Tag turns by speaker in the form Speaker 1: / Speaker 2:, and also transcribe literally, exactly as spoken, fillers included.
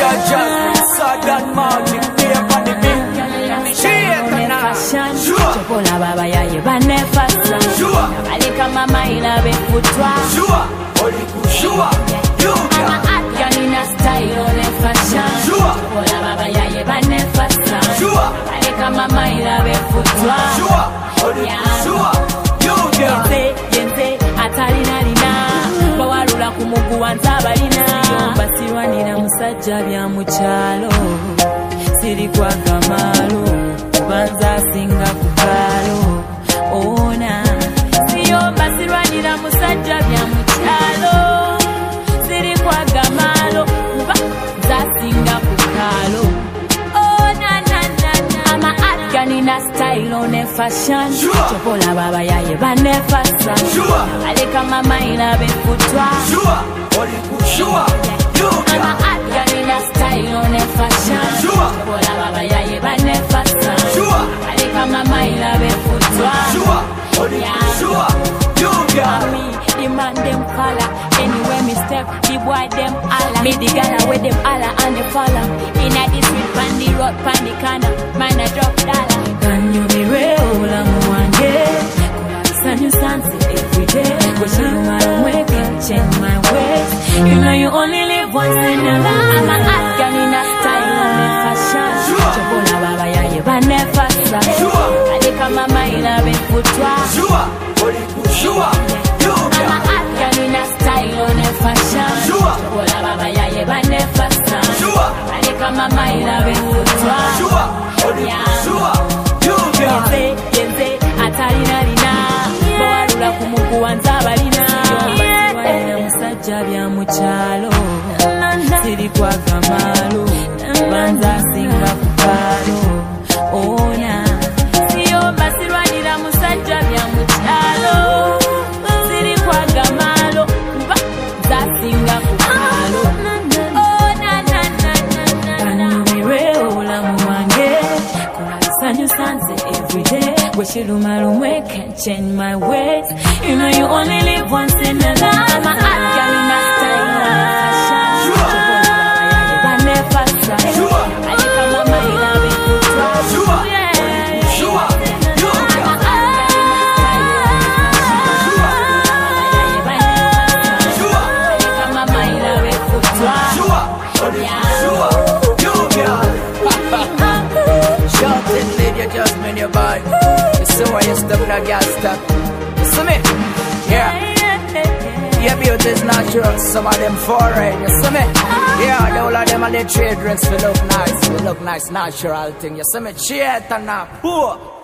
Speaker 1: Mother Jasmine, Southern Magic, play upon the beat. She ain't a fashion.
Speaker 2: Chokola baba ya ye bane fashion. Nabale kama maila be kutwa.
Speaker 1: Sure, you
Speaker 2: Ama Afghanina style on a fashion. Chokola baba ya ye bane fashion. Nabale kama maila be kutwa.
Speaker 1: Sure, you
Speaker 2: Yenze, yenze, atalina lina. Bawarula kumugu wanzabalina. Basirwanira musajja bya mukyalo. Siri kwa kamalo. Kubanza singa kukalo. Ona. Siyo basirwanira musajja bya mukyalo. Siri kwa kamalo. Kubanza singa kukalo. Ona na na na. Ama Afghanina style on a fashion. Chokola baba ya ye bane fashion. Aleka mama ina be kutwa.
Speaker 1: Sure, you
Speaker 2: Ama Afghanina style on a fashion. Chokola baba ya ye bane fashion. Aleka mama ina be kutwa.
Speaker 1: Sure, you
Speaker 2: Me, the man them color. Anywhere me step, the boy them alla. Me the gala with them alla and the follow. Inna the street, pan the road, pan the corner. Man a drop dollar. Can you be real? I'm one day. Sun you sunset every day. But you know my way can change my ways. You know you only live once in a life. I'm a Afghanina style on a fashion. Chokola baba ya ye bane fashion. Aleka mama ina be kutwa.
Speaker 1: Sure, you
Speaker 2: I'm a Afghanina style on a fashion. Chokola baba ya ye bane fashion. Aleka mama ina be kutwa. Yenze, yenze, atalina lina. Bawarula kumugu wanzabalina. Basirwanira musajja bya mukyalo. Siri kwa kamalo. Banza singa kukalo. Ona. Siyo basirwanira musajja bya mukyalo. Siri kwa kamalo. Banza singa kukalo. Ona na na na na. Can you be real? I'm wange. Sunny sunset every day. Wish you do my room, we can't change my ways. You know you only live once in a life. I'm a Afghanina style on a fashion. Chokola baba ya ye bane fashion. Aleka mama ina be kutwa. Yeah, yeah,
Speaker 1: Sure,
Speaker 2: I'm a Afghanina style on a fashion. Baba ya ye bane fashion. Aleka mama ina be kutwa.
Speaker 1: Shouting, lady, you just mean your body. You see why you step in a gas stop. You see me? Yeah. Your beauty is natural, some of them foreign. You see me? Yeah, the whole of them and they trade drinks. We look nice, we look nice, natural thing. You see me? Cheat and not poor.